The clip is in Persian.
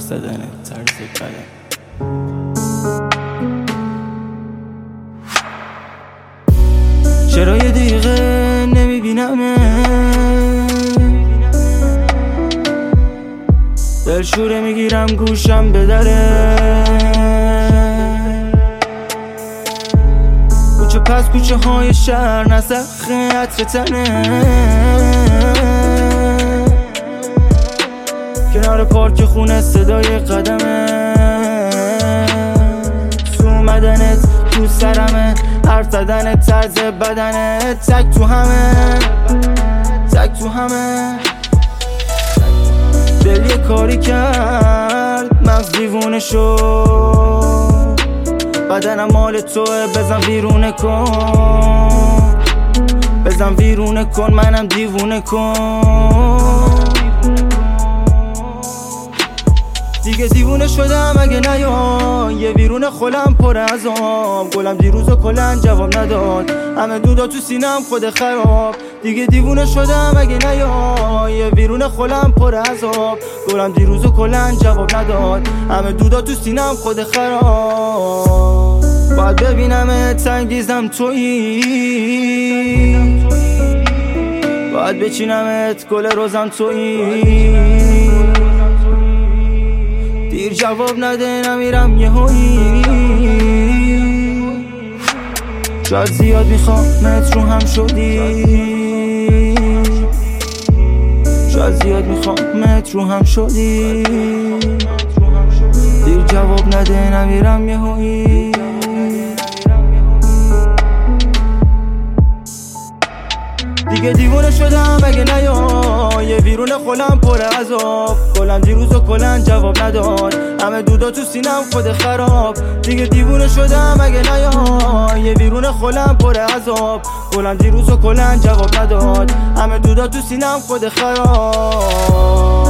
زدن طرز قدم. چرا یه دقیقه نمیبینمه، دلشوره میگیرم گوشم به دره، کوچه پس کوچه های شهر نسخ عطر تنه، کنار پارک خونه صدای قدمه، تو اومدنت تو سرمه، حرف زدن طرز بدنه، تک تو همه تک تو همه. دل یه کاری کرد مغز دیوونه شد، بدنم مال توه بزن ویرونه کن، بزن ویرونه کن منم دیوونه کن. دیگه دیوونه شدم اگه نیا، یه ویرون خولم پر از آب، گلم دیروز و کلن جواب نداد، همه دودا تو سینم خود خراب. دیگه دیوونه شدم اگه نیا، یه ویرون خولم پر از آب، گلم دیروز و کلن جواب نداد، همه دودا تو سینم خود خراب. باید ببینم تنگیزم تویی، باید بچینمت گل روزم تویی، دیر جواب نده نمیرم یهویی. شاید زیاد میخوامت رو هم شدی، شاید زیاد میخوامت رو هم شدی، دیر جواب نده نمیرم یهویی. دیگه دیوونه شدم اگه نیا، یه ویرون خولم پر از آب، گلم دیروز و کلن جواب نداد، همه دودا تو سینم خود خراب. دیگه دیوونه شدم اگه نیا، یه ویرون خولم پر از آب، گلم دیروز و کلن جواب نداد، همه دودا تو سینم خود خراب.